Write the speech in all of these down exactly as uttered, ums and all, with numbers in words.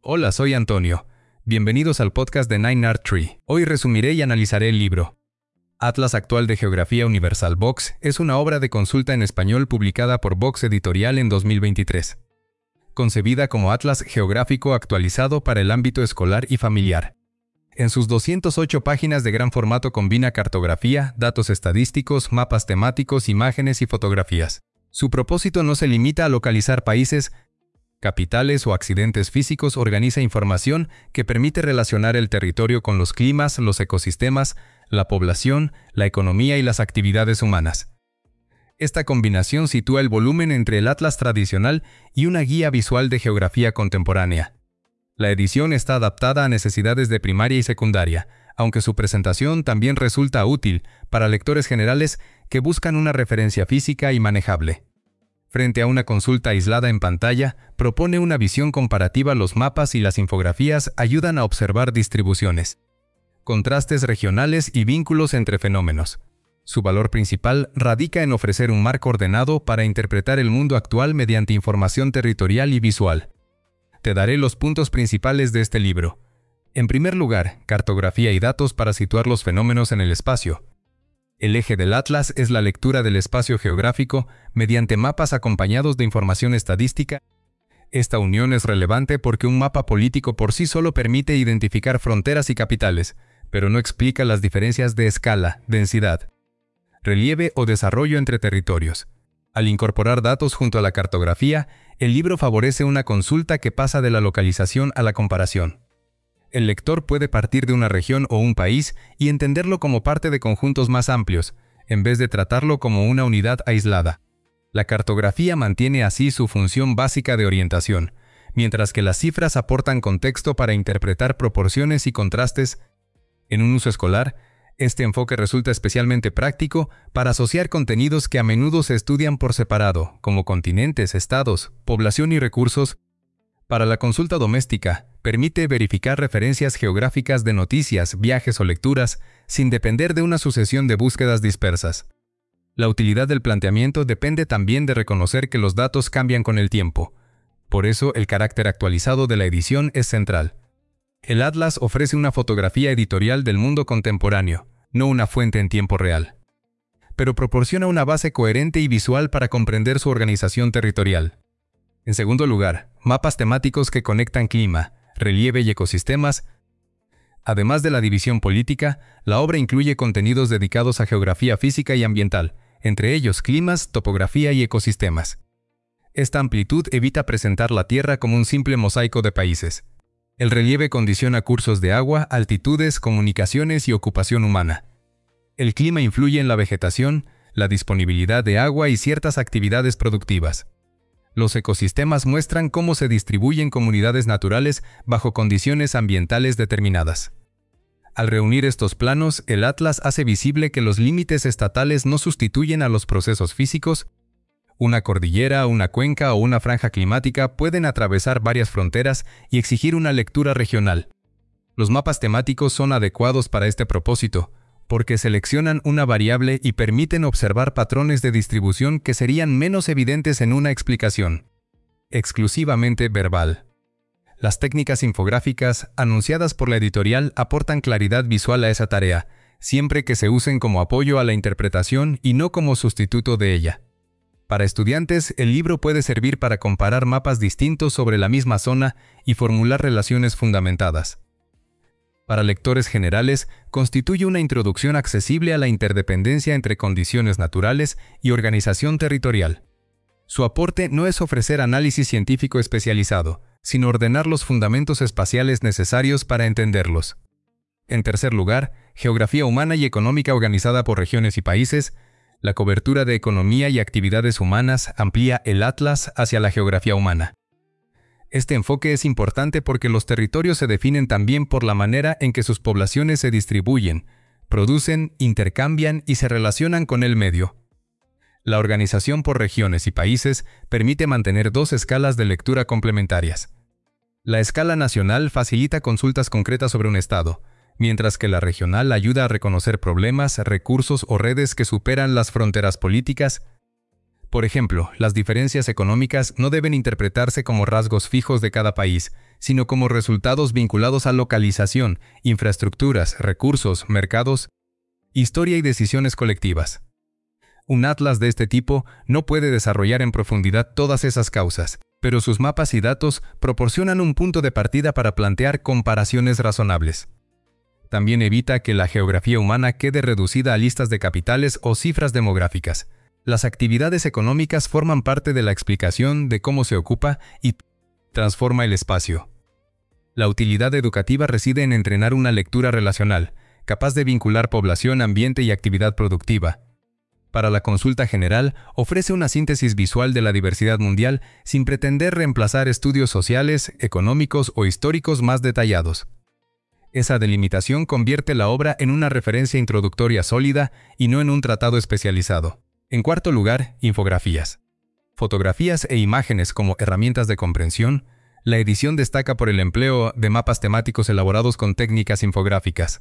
Hola, soy Antonio. Bienvenidos al podcast de Nine Art Tree. Hoy resumiré y analizaré el libro. Atlas Actual de Geografía Universal Vox es una obra de consulta en español publicada por Vox Editorial en dos mil veintitrés. Concebida como atlas geográfico actualizado para el ámbito escolar y familiar. En sus doscientas ocho páginas de gran formato combina cartografía, datos estadísticos, mapas temáticos, imágenes y fotografías. Su propósito no se limita a localizar países, capitales o accidentes físicos. Organiza información que permite relacionar el territorio con los climas, los ecosistemas, la población, la economía y las actividades humanas. Esta combinación sitúa el volumen entre el atlas tradicional y una guía visual de geografía contemporánea. La edición está adaptada a necesidades de primaria y secundaria, aunque su presentación también resulta útil para lectores generales que buscan una referencia física y manejable. Frente a una consulta aislada en pantalla, propone una visión comparativa. Los mapas y las infografías ayudan a observar distribuciones, contrastes regionales y vínculos entre fenómenos. Su valor principal radica en ofrecer un marco ordenado para interpretar el mundo actual mediante información territorial y visual. Te daré los puntos principales de este libro. En primer lugar, cartografía y datos para situar los fenómenos en el espacio. El eje del atlas es la lectura del espacio geográfico mediante mapas acompañados de información estadística. Esta unión es relevante porque un mapa político por sí solo permite identificar fronteras y capitales, pero no explica las diferencias de escala, densidad, relieve o desarrollo entre territorios. Al incorporar datos junto a la cartografía, el libro favorece una consulta que pasa de la localización a la comparación. El lector puede partir de una región o un país y entenderlo como parte de conjuntos más amplios, en vez de tratarlo como una unidad aislada. La cartografía mantiene así su función básica de orientación, mientras que las cifras aportan contexto para interpretar proporciones y contrastes. En un uso escolar, este enfoque resulta especialmente práctico para asociar contenidos que a menudo se estudian por separado, como continentes, estados, población y recursos. Para la consulta doméstica, permite verificar referencias geográficas de noticias, viajes o lecturas, sin depender de una sucesión de búsquedas dispersas. La utilidad del planteamiento depende también de reconocer que los datos cambian con el tiempo. Por eso, el carácter actualizado de la edición es central. El atlas ofrece una fotografía editorial del mundo contemporáneo, no una fuente en tiempo real, pero proporciona una base coherente y visual para comprender su organización territorial. En segundo lugar, mapas temáticos que conectan clima, relieve y ecosistemas. Además de la división política, la obra incluye contenidos dedicados a geografía física y ambiental, entre ellos climas, topografía y ecosistemas. Esta amplitud evita presentar la Tierra como un simple mosaico de países. El relieve condiciona cursos de agua, altitudes, comunicaciones y ocupación humana. El clima influye en la vegetación, la disponibilidad de agua y ciertas actividades productivas. Los ecosistemas muestran cómo se distribuyen comunidades naturales bajo condiciones ambientales determinadas. Al reunir estos planos, el atlas hace visible que los límites estatales no sustituyen a los procesos físicos. Una cordillera, una cuenca o una franja climática pueden atravesar varias fronteras y exigir una lectura regional. Los mapas temáticos son adecuados para este propósito, porque seleccionan una variable y permiten observar patrones de distribución que serían menos evidentes en una explicación exclusivamente verbal. Las técnicas infográficas anunciadas por la editorial aportan claridad visual a esa tarea, siempre que se usen como apoyo a la interpretación y no como sustituto de ella. Para estudiantes, el libro puede servir para comparar mapas distintos sobre la misma zona y formular relaciones fundamentadas. Para lectores generales, constituye una introducción accesible a la interdependencia entre condiciones naturales y organización territorial. Su aporte no es ofrecer análisis científico especializado, sino ordenar los fundamentos espaciales necesarios para entenderlos. En tercer lugar, geografía humana y económica organizada por regiones y países. La cobertura de economía y actividades humanas amplía el atlas hacia la geografía humana. Este enfoque es importante porque los territorios se definen también por la manera en que sus poblaciones se distribuyen, producen, intercambian y se relacionan con el medio. La organización por regiones y países permite mantener dos escalas de lectura complementarias. La escala nacional facilita consultas concretas sobre un estado, mientras que la regional ayuda a reconocer problemas, recursos o redes que superan las fronteras políticas. Por ejemplo, las diferencias económicas no deben interpretarse como rasgos fijos de cada país, sino como resultados vinculados a localización, infraestructuras, recursos, mercados, historia y decisiones colectivas. Un atlas de este tipo no puede desarrollar en profundidad todas esas causas, pero sus mapas y datos proporcionan un punto de partida para plantear comparaciones razonables. También evita que la geografía humana quede reducida a listas de capitales o cifras demográficas. Las actividades económicas forman parte de la explicación de cómo se ocupa y transforma el espacio. La utilidad educativa reside en entrenar una lectura relacional, capaz de vincular población, ambiente y actividad productiva. Para la consulta general, ofrece una síntesis visual de la diversidad mundial sin pretender reemplazar estudios sociales, económicos o históricos más detallados. Esa delimitación convierte la obra en una referencia introductoria sólida y no en un tratado especializado. En cuarto lugar, infografías. Fotografías e imágenes como herramientas de comprensión. La edición destaca por el empleo de mapas temáticos elaborados con técnicas infográficas,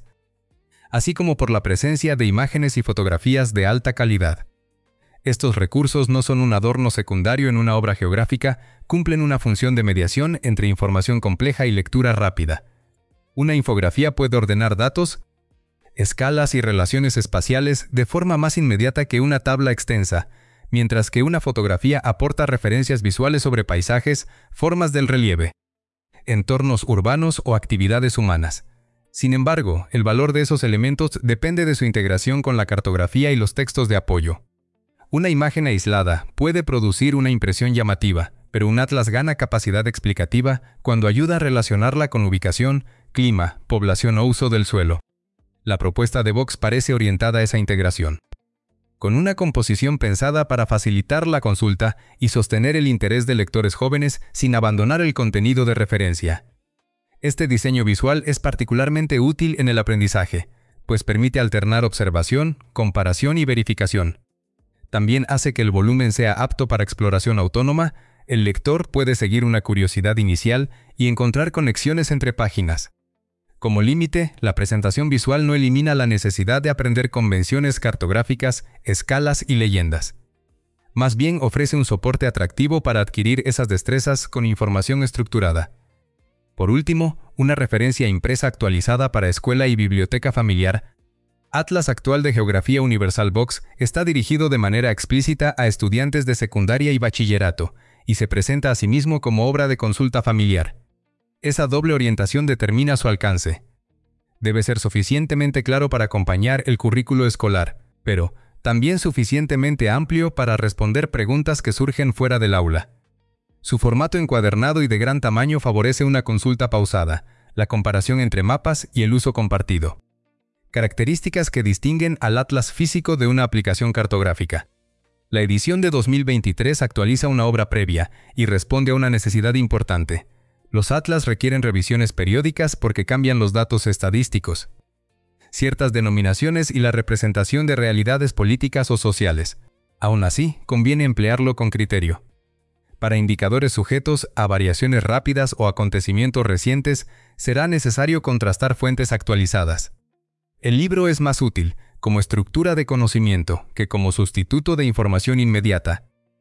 así como por la presencia de imágenes y fotografías de alta calidad. Estos recursos no son un adorno secundario en una obra geográfica, cumplen una función de mediación entre información compleja y lectura rápida. Una infografía puede ordenar datos, escalas y relaciones espaciales de forma más inmediata que una tabla extensa, mientras que una fotografía aporta referencias visuales sobre paisajes, formas del relieve, entornos urbanos o actividades humanas. Sin embargo, el valor de esos elementos depende de su integración con la cartografía y los textos de apoyo. Una imagen aislada puede producir una impresión llamativa, pero un atlas gana capacidad explicativa cuando ayuda a relacionarla con ubicación, clima, población o uso del suelo. La propuesta de Vox parece orientada a esa integración, con una composición pensada para facilitar la consulta y sostener el interés de lectores jóvenes sin abandonar el contenido de referencia. Este diseño visual es particularmente útil en el aprendizaje, pues permite alternar observación, comparación y verificación. También hace que el volumen sea apto para exploración autónoma. El lector puede seguir una curiosidad inicial y encontrar conexiones entre páginas. Como límite, la presentación visual no elimina la necesidad de aprender convenciones cartográficas, escalas y leyendas. Más bien ofrece un soporte atractivo para adquirir esas destrezas con información estructurada. Por último, una referencia impresa actualizada para escuela y biblioteca familiar. Atlas Actual de Geografía Universal Vox está dirigido de manera explícita a estudiantes de secundaria y bachillerato, y se presenta a sí mismo como obra de consulta familiar. Esa doble orientación determina su alcance. Debe ser suficientemente claro para acompañar el currículo escolar, pero también suficientemente amplio para responder preguntas que surgen fuera del aula. Su formato encuadernado y de gran tamaño favorece una consulta pausada, la comparación entre mapas y el uso compartido. Características que distinguen al atlas físico de una aplicación cartográfica. La edición de dos mil veintitrés actualiza una obra previa y responde a una necesidad importante. Los atlas requieren revisiones periódicas porque cambian los datos estadísticos, ciertas denominaciones y la representación de realidades políticas o sociales. Aún así, conviene emplearlo con criterio. Para indicadores sujetos a variaciones rápidas o acontecimientos recientes, será necesario contrastar fuentes actualizadas. El libro es más útil como estructura de conocimiento que como sustituto de información inmediata.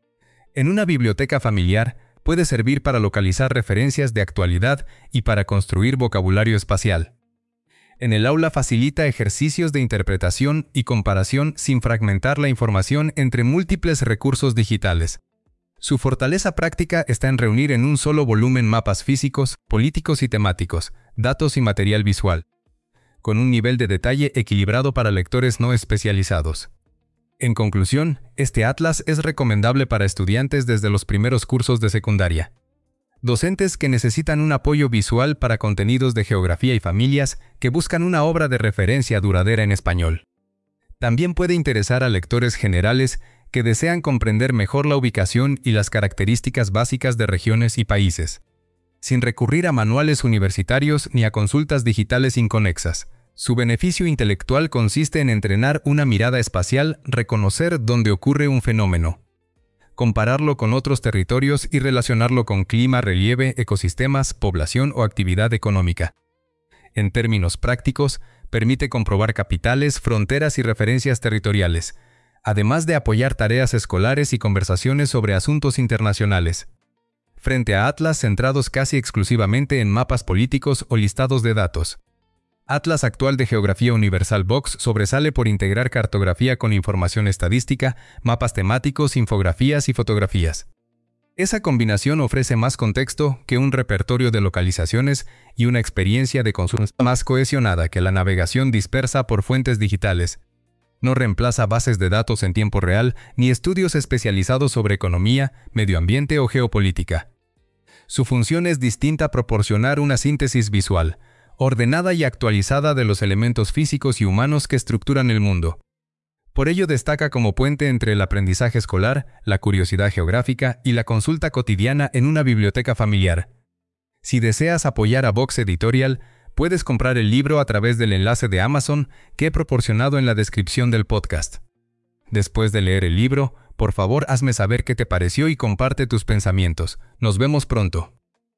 En una biblioteca familiar, puede servir para localizar referencias de actualidad y para construir vocabulario espacial. En el aula facilita ejercicios de interpretación y comparación sin fragmentar la información entre múltiples recursos digitales. Su fortaleza práctica está en reunir en un solo volumen mapas físicos, políticos y temáticos, datos y material visual, con un nivel de detalle equilibrado para lectores no especializados. En conclusión, este atlas es recomendable para estudiantes desde los primeros cursos de secundaria, docentes que necesitan un apoyo visual para contenidos de geografía y familias que buscan una obra de referencia duradera en español. También puede interesar a lectores generales que desean comprender mejor la ubicación y las características básicas de regiones y países, sin recurrir a manuales universitarios ni a consultas digitales inconexas. Su beneficio intelectual consiste en entrenar una mirada espacial, reconocer dónde ocurre un fenómeno, compararlo con otros territorios y relacionarlo con clima, relieve, ecosistemas, población o actividad económica. En términos prácticos, permite comprobar capitales, fronteras y referencias territoriales, además de apoyar tareas escolares y conversaciones sobre asuntos internacionales. Frente a Atlas centrados casi exclusivamente en mapas políticos o listados de datos. Atlas Actual de Geografía Universal Box sobresale por integrar cartografía con información estadística, mapas temáticos, infografías y fotografías. Esa combinación ofrece más contexto que un repertorio de localizaciones y una experiencia de consulta más cohesionada que la navegación dispersa por fuentes digitales. No reemplaza bases de datos en tiempo real ni estudios especializados sobre economía, medio ambiente o geopolítica. Su función es distinta a proporcionar una síntesis visual, ordenada y actualizada de los elementos físicos y humanos que estructuran el mundo. Por ello destaca como puente entre el aprendizaje escolar, la curiosidad geográfica y la consulta cotidiana en una biblioteca familiar. Si deseas apoyar a Box Editorial, puedes comprar el libro a través del enlace de Amazon que he proporcionado en la descripción del podcast. Después de leer el libro, por favor hazme saber qué te pareció y comparte tus pensamientos. Nos vemos pronto.